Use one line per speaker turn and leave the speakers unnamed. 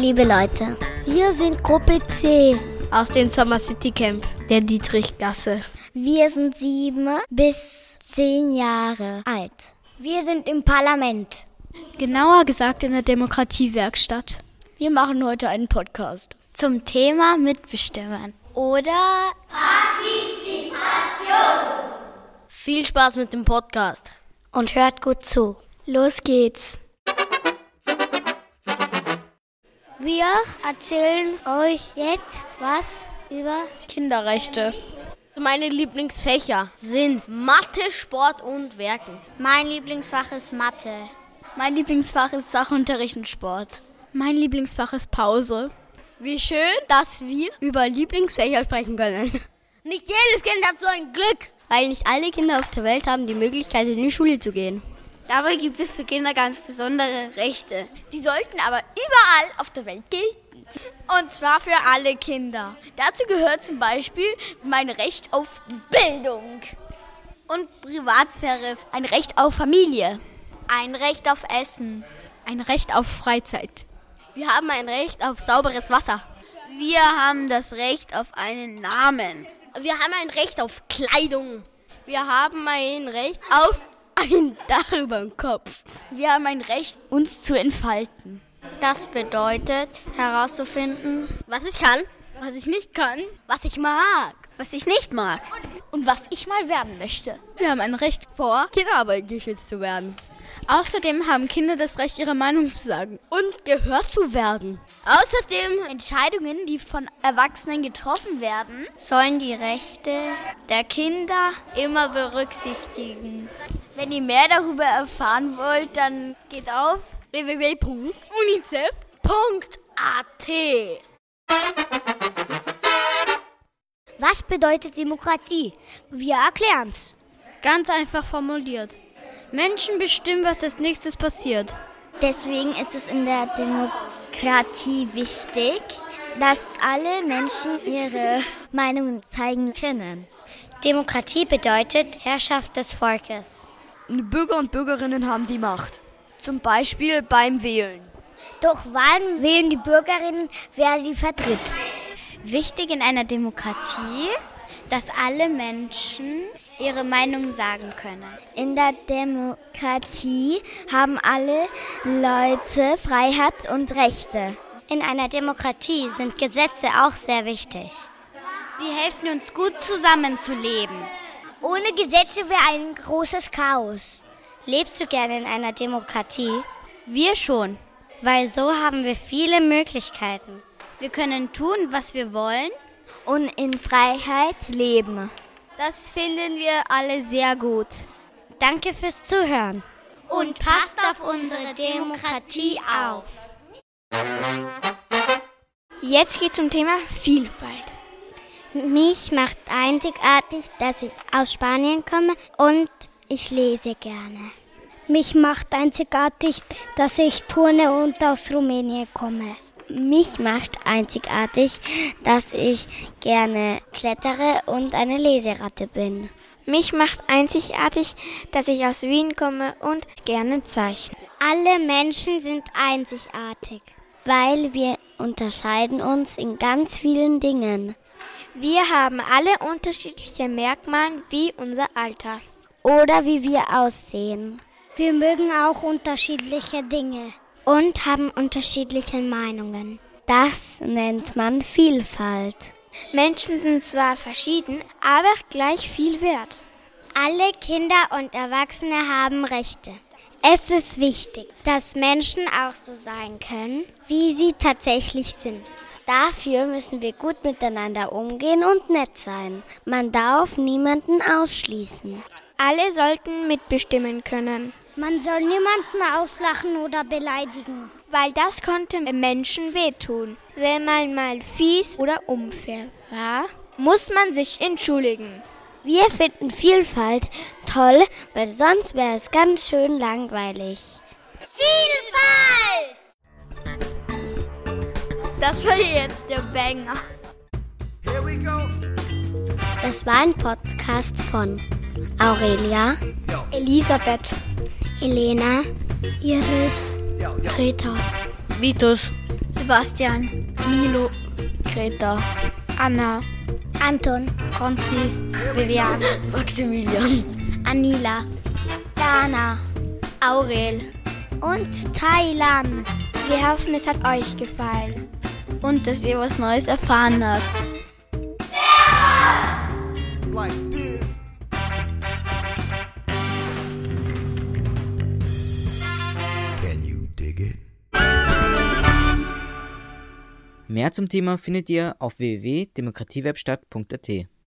liebe Leute. Wir sind Gruppe C
aus dem Summer City Camp der Dietrichgasse.
Wir sind 7 bis 10 Jahre alt. Wir sind im Parlament.
Genauer gesagt in der Demokratiewerkstatt.
Wir machen heute einen Podcast
zum Thema Mitbestimmen
oder
Partizipation.
Viel Spaß mit dem Podcast und hört gut zu.
Los geht's.
Wir erzählen euch jetzt was über
Kinderrechte.
Meine Lieblingsfächer sind Mathe, Sport und Werken.
Mein Lieblingsfach ist Mathe.
Mein Lieblingsfach ist Sachunterricht und Sport. Mein Lieblingsfach ist Pause.
Wie schön, dass wir über Lieblingsfächer sprechen können. Nicht jedes Kind hat so ein Glück, weil nicht alle Kinder auf der Welt haben die Möglichkeit, in die Schule zu gehen.
Dabei gibt es für Kinder ganz besondere Rechte. Die sollten aber überall auf der Welt gelten. Und zwar für alle Kinder. Dazu gehört zum Beispiel mein Recht auf Bildung. Und Privatsphäre. Ein Recht auf Familie.
Ein Recht auf Essen.
Ein Recht auf Freizeit.
Wir haben ein Recht auf sauberes Wasser.
Wir haben das Recht auf einen Namen.
Wir haben ein Recht auf Kleidung. Wir haben ein Recht auf ein Dach über dem Kopf.
Wir haben ein Recht, uns zu entfalten.
Das bedeutet, herauszufinden,
was ich kann,
was ich nicht kann,
was ich mag,
was ich nicht mag
und was ich mal werden möchte.
Wir haben ein Recht,
vor Kinderarbeit geschützt zu werden.
Außerdem haben Kinder das Recht, ihre Meinung zu sagen
und gehört zu werden.
Außerdem Entscheidungen, die von Erwachsenen getroffen werden,
sollen die Rechte der Kinder immer berücksichtigen.
Wenn ihr mehr darüber erfahren wollt, dann
geht auf
www.unicef.at.
Was bedeutet Demokratie? Wir erklären's.
Ganz einfach formuliert. Menschen bestimmen, was als nächstes passiert.
Deswegen ist es in der Demokratie wichtig, dass alle Menschen ihre Meinungen zeigen können. Demokratie bedeutet Herrschaft des Volkes.
Bürger und Bürgerinnen haben die Macht. Zum Beispiel beim Wählen.
Durch Wahlen wählen die Bürgerinnen, wer sie vertritt.
Wichtig in einer Demokratie, dass alle Menschen ihre Meinung sagen können.
In der Demokratie haben alle Leute Freiheit und Rechte. In einer Demokratie sind Gesetze auch sehr wichtig.
Sie helfen uns gut zusammenzuleben.
Ohne Gesetze wäre ein großes Chaos. Lebst du gerne in einer Demokratie?
Wir schon.
Weil so haben wir viele Möglichkeiten.
Wir können tun, was wir wollen
und in Freiheit leben.
Das finden wir alle sehr gut.
Danke fürs Zuhören.
Und passt auf unsere Demokratie auf.
Jetzt geht es zum Thema Vielfalt.
Mich macht einzigartig, dass ich aus Spanien komme und ich lese gerne. Mich macht einzigartig, dass ich turne und aus Rumänien komme. Mich macht einzigartig, dass ich gerne klettere und eine Leseratte bin.
Mich macht einzigartig, dass ich aus Wien komme und gerne zeichne.
Alle Menschen sind einzigartig, weil wir unterscheiden uns in ganz vielen Dingen.
Wir haben alle unterschiedliche Merkmale wie unser Alter.
Oder wie wir aussehen.
Wir mögen auch unterschiedliche Dinge.
Und haben unterschiedliche Meinungen. Das nennt man Vielfalt.
Menschen sind zwar verschieden, aber gleich viel wert.
Alle Kinder und Erwachsene haben Rechte.
Es ist wichtig, dass Menschen auch so sein können, wie sie tatsächlich sind. Dafür müssen wir gut miteinander umgehen und nett sein. Man darf niemanden ausschließen.
Alle sollten mitbestimmen können.
Man soll niemanden auslachen oder beleidigen.
Weil das konnte Menschen wehtun. Wenn man mal fies oder unfair war, muss man sich entschuldigen.
Wir finden Vielfalt toll, weil sonst wäre es ganz schön langweilig.
Vielfalt!
Das war jetzt der Banger.
Here we go.
Das war ein Podcast von Aurelia,
Elisabeth,
Elena,
Iris,
Greta,
Vitus, Sebastian, Milo, Greta, Anna,
Anton,
Konsti, Vivian, Maximilian,
Anila,
Dana
Aurel.
und Thailand.
Wir hoffen, es hat euch gefallen und dass ihr was Neues erfahren habt.
Like this. Can you dig it?
Mehr zum Thema findet ihr auf www.demokratiewerkstatt.at.